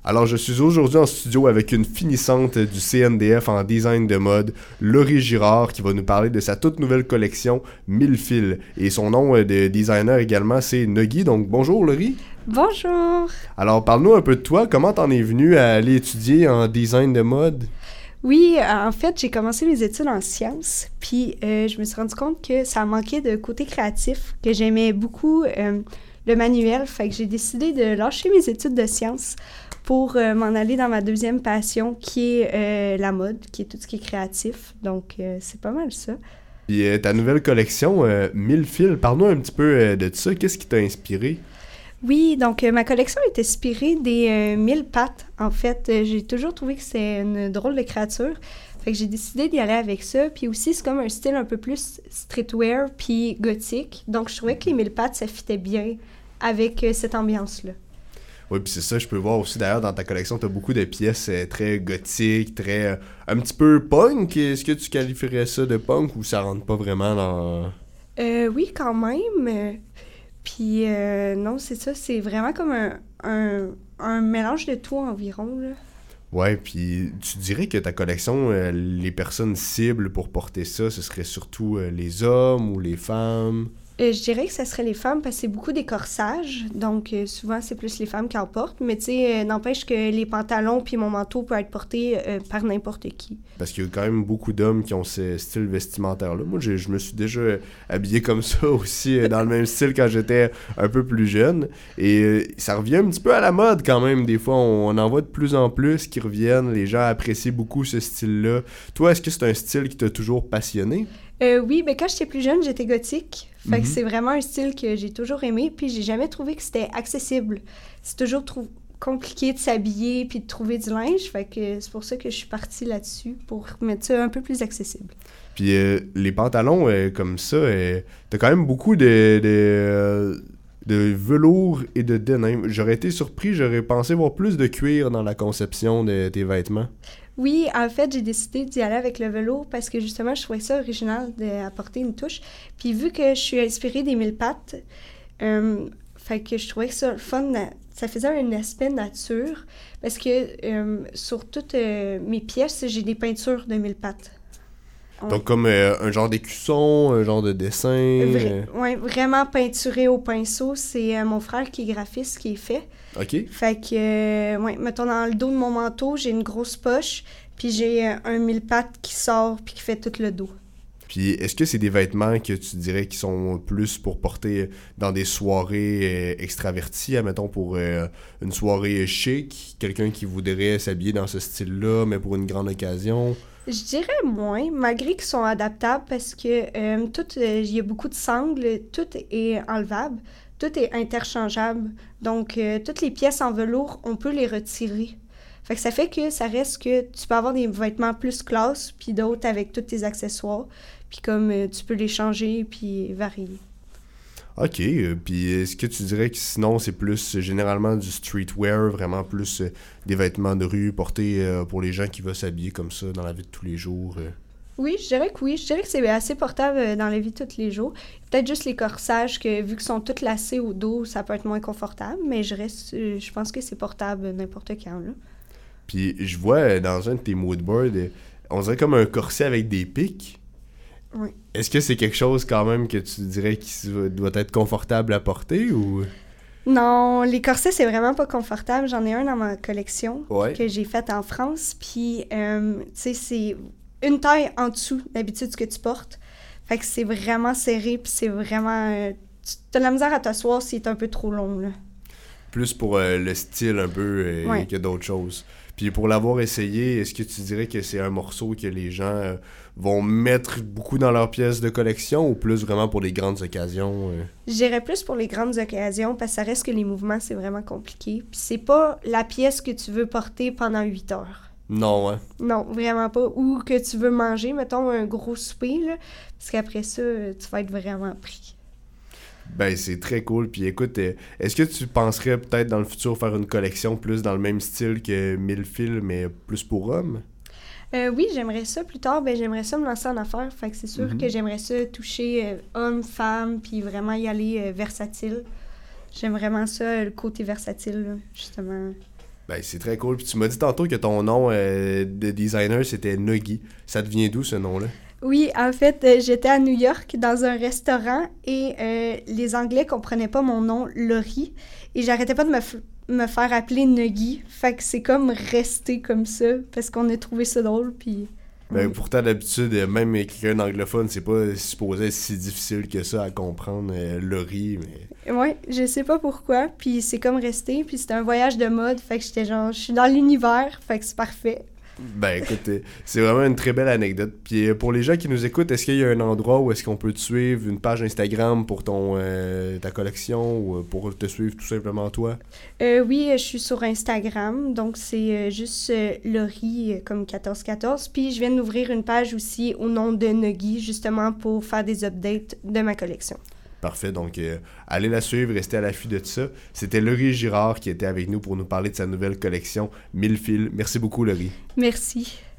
Alors, je suis aujourd'hui en studio avec une finissante du CNDF en design de mode, Laurie Girard, qui va nous parler de sa toute nouvelle collection 1000 fils. Et son nom de designer également, c'est Nuggy. Donc, bonjour Laurie. Bonjour! Alors, parle-nous un peu de toi. Comment t'en es venue à aller étudier en design de mode? Oui, en fait, j'ai commencé mes études en sciences, puis je me suis rendu compte que ça manquait de côté créatif, que j'aimais beaucoup le manuel, fait que j'ai décidé de lâcher mes études de sciences pour m'en aller dans ma deuxième passion, qui est la mode, qui est tout ce qui est créatif. Donc, c'est pas mal ça. Puis ta nouvelle collection, 1000 fils, parle-nous un petit peu de ça. Qu'est-ce qui t'a inspiré? Oui, donc ma collection est inspirée des 1000 pattes. En fait, j'ai toujours trouvé que c'est une drôle de créature. Fait que j'ai décidé d'y aller avec ça. Puis aussi, c'est comme un style un peu plus streetwear puis gothique. Donc, je trouvais que les 1000 pattes, ça fitait bien avec cette ambiance-là. Oui, puis c'est ça, je peux voir aussi d'ailleurs dans ta collection, tu as beaucoup de pièces très gothiques, très un petit peu punk. Est-ce que tu qualifierais ça de punk ou ça rentre pas vraiment dans... Oui, quand même. Puis non, c'est ça, c'est vraiment comme un mélange de tout environ, là. Ouais, puis tu dirais que ta collection, les personnes cibles pour porter ça, ce serait surtout les hommes ou les femmes? Je dirais que ça serait les femmes parce que c'est beaucoup des corsages, donc souvent c'est plus les femmes qui en portent, mais tu sais, n'empêche que les pantalons puis mon manteau peut être porté par n'importe qui. Parce qu'il y a quand même beaucoup d'hommes qui ont ce style vestimentaire-là. Moi, je me suis déjà habillé comme ça aussi, dans le même style quand j'étais un peu plus jeune, et ça revient un petit peu à la mode quand même, des fois, on en voit de plus en plus qui reviennent, les gens apprécient beaucoup ce style-là. Toi, est-ce que c'est un style qui t'a toujours passionné? Oui, ben quand j'étais plus jeune, j'étais gothique. Fait que c'est vraiment un style que j'ai toujours aimé, puis j'ai jamais trouvé que c'était accessible. C'est toujours compliqué de s'habiller puis de trouver du linge, fait que c'est pour ça que je suis partie là-dessus, pour mettre ça un peu plus accessible. Puis les pantalons comme ça, t'as quand même beaucoup de velours et de denim. J'aurais été surpris, j'aurais pensé voir plus de cuir dans la conception de tes vêtements. Oui, en fait, j'ai décidé d'y aller avec le velours parce que justement, je trouvais ça original d'apporter une touche. Puis vu que je suis inspirée des 1000 pattes, fait que je trouvais que ça le fun, ça faisait un aspect nature parce que sur toutes mes pièces, j'ai des peintures de 1000 pattes. Donc comme un genre d'écusson, un genre de dessin. Oui, vraiment peinturé au pinceau. C'est mon frère qui est graphiste qui est fait. OK. Fait que, ouais, mettons dans le dos de mon manteau, j'ai une grosse poche, puis j'ai un 1000 pattes qui sort puis qui fait tout le dos. Puis est-ce que c'est des vêtements que tu dirais qui sont plus pour porter dans des soirées extraverties, admettons pour une soirée chic, quelqu'un qui voudrait s'habiller dans ce style-là, mais pour une grande occasion? Je dirais moins, malgré qu'ils sont adaptables parce que il y a beaucoup de sangles, tout est enlevable, tout est interchangeable. Donc, toutes les pièces en velours, on peut les retirer. Fait que ça fait que ça reste que tu peux avoir des vêtements plus classe, puis d'autres avec tous tes accessoires. Puis comme tu peux les changer, puis varier. OK, puis est-ce que tu dirais que sinon c'est plus généralement du streetwear, vraiment plus des vêtements de rue portés pour les gens qui veulent s'habiller comme ça dans la vie de tous les jours? Oui, je dirais que oui. Je dirais que c'est assez portable dans la vie de tous les jours. Peut-être juste les corsages, que vu qu'ils sont tous lacés au dos, ça peut être moins confortable, mais je pense que c'est portable n'importe quand, là. Puis je vois dans un de tes moodboards, on dirait comme un corset avec des pics. Oui. Est-ce que c'est quelque chose quand même que tu dirais qui doit être confortable à porter ou... Non, les corsets, c'est vraiment pas confortable. J'en ai un dans ma collection que j'ai fait en France. Puis, tu sais, c'est une taille en dessous d'habitude ce que tu portes. Fait que c'est vraiment serré, puis c'est vraiment... tu as de la misère à t'asseoir s'il est un peu trop long, là. Plus pour le style un peu que d'autres choses. Puis pour l'avoir essayé, est-ce que tu dirais que c'est un morceau que les gens vont mettre beaucoup dans leurs pièces de collection ou plus vraiment pour les grandes occasions? Je dirais plus pour les grandes occasions parce que ça reste que les mouvements, c'est vraiment compliqué. Puis c'est pas la pièce que tu veux porter pendant 8 heures. Non, hein? Non, vraiment pas. Ou que tu veux manger, mettons, un gros souper, là, parce qu'après ça, tu vas être vraiment pris. Ben, c'est très cool. Puis écoute, est-ce que tu penserais peut-être dans le futur faire une collection plus dans le même style que 1000 fils, mais plus pour hommes? Oui, j'aimerais ça plus tard. Ben, j'aimerais ça me lancer en affaires. Fait que c'est sûr que j'aimerais ça toucher homme, femme, puis vraiment y aller versatile. J'aime vraiment ça, le côté versatile, là, justement. Ben, c'est très cool. Puis tu m'as dit tantôt que ton nom de designer, c'était Nuggy. Ça te vient d'où, ce nom-là? Oui, en fait, j'étais à New York dans un restaurant et les Anglais comprenaient pas mon nom, Laurie, et j'arrêtais pas de me faire appeler Nuggy. Fait que c'est comme resté comme ça parce qu'on a trouvé ça drôle, puis... Ben, Oui. pourtant, d'habitude, même quelqu'un d'anglophone, c'est pas supposé être si difficile que ça à comprendre, Laurie, mais... Ouais, je sais pas pourquoi, puis c'est comme resté, puis c'était un voyage de mode, fait que j'étais genre, je suis dans l'univers, fait que c'est parfait. Ben, écoute, c'est vraiment une très belle anecdote. Puis pour les gens qui nous écoutent, est-ce qu'il y a un endroit où est-ce qu'on peut te suivre, une page Instagram pour ta collection, ou pour te suivre tout simplement toi? Oui, je suis sur Instagram, donc c'est juste Laurie comme 1414, puis je viens d'ouvrir une page aussi au nom de Nuggy, justement pour faire des updates de ma collection. Parfait, donc allez la suivre, restez à l'affût de ça. C'était Laurie Girard qui était avec nous pour nous parler de sa nouvelle collection 1000 fils. Merci beaucoup, Laurie. Merci.